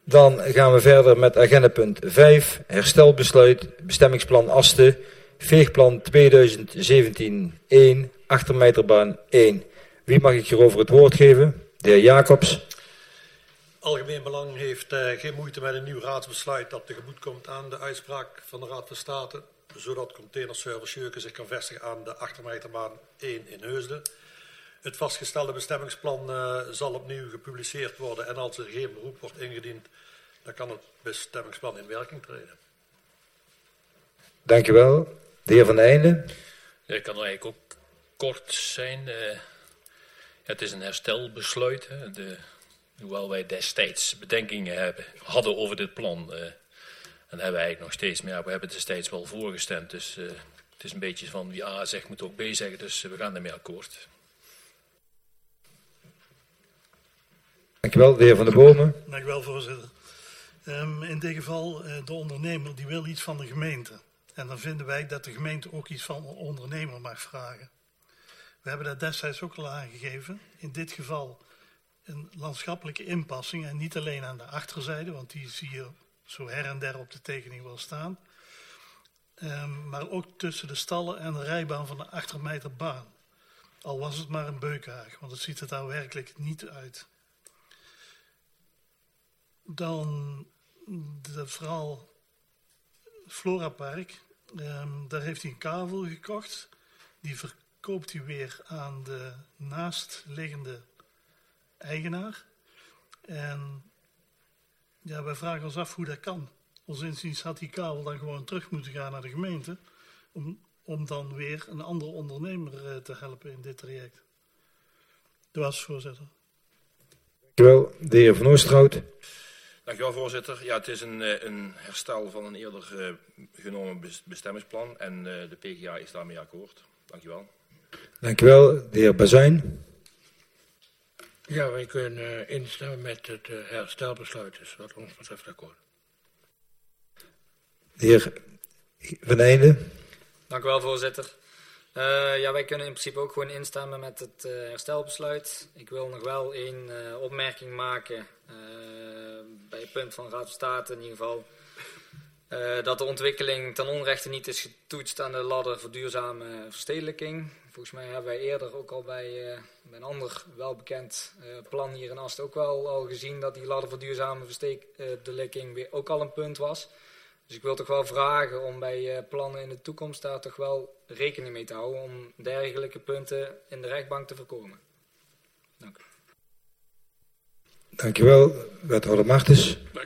Dan gaan we verder met agendapunt 5. Herstelbesluit, bestemmingsplan Asten, veegplan 2017-1, achtermeterbaan 1. Wie mag ik hierover het woord geven? De heer Jacobs. Algemeen Belang heeft geen moeite met een nieuw raadsbesluit dat tegemoet komt aan de uitspraak van de Raad van State, zodat containerservice Jurken zich kan vestigen aan de achtermeterbaan 1 in Heusden. Het vastgestelde bestemmingsplan zal opnieuw gepubliceerd worden en als er geen beroep wordt ingediend, dan kan het bestemmingsplan in werking treden. Dank u wel. De heer Van Eijnden. Ja, ik kan eigenlijk ook kort zijn. Het is een herstelbesluit. Hoewel wij destijds bedenkingen hadden over dit plan. En hebben wij eigenlijk nog steeds. Maar ja, we hebben destijds wel voorgestemd. Dus het is een beetje van wie A zegt moet ook B zeggen. Dus we gaan ermee akkoord. Dank u wel. De heer Van der Bomen. Dank u wel, voorzitter. In dit geval, de ondernemer die wil iets van de gemeente. En dan vinden wij dat de gemeente ook iets van de ondernemer mag vragen. We hebben dat destijds ook al aangegeven. In dit geval een landschappelijke inpassing en niet alleen aan de achterzijde, want die zie je zo her en der op de tekening wel staan. Maar ook tussen de stallen en de rijbaan van de achtermeterbaan. Al was het maar een beukhaag, want het ziet er daar werkelijk niet uit. Dan de verhaal Florapark. Daar heeft hij een kavel gekocht. Die verkoopt hij weer aan de naastliggende eigenaar. En ja, wij vragen ons af hoe dat kan. Ons inziens had die kabel dan gewoon terug moeten gaan naar de gemeente. Om dan weer een andere ondernemer te helpen in dit traject. Dat was, voorzitter. Dank u wel. De heer Van Oosterhout. Dank u wel, voorzitter. Ja, het is een herstel van een eerder genomen bestemmingsplan en de PGA is daarmee akkoord. Dank u wel. Dank u wel. De heer Bazuin. Ja, wij kunnen instemmen met het herstelbesluit, dus wat ons betreft akkoord. De heer Van Eijnden. Dank u wel, voorzitter. Ja, wij kunnen in principe ook gewoon instemmen met het herstelbesluit. Ik wil nog wel één opmerking maken bij het punt van de Raad van State in ieder geval. Dat de ontwikkeling ten onrechte niet is getoetst aan de ladder voor duurzame verstedelijking. Volgens mij hebben wij eerder ook al bij een ander welbekend plan hier in Ast ook wel al gezien dat die ladder voor duurzame verstedelijking weer ook al een punt was. Dus ik wil toch wel vragen om bij plannen in de toekomst daar toch wel rekening mee te houden om dergelijke punten in de rechtbank te voorkomen. Dank u. Dank u wel, wethouder Martens.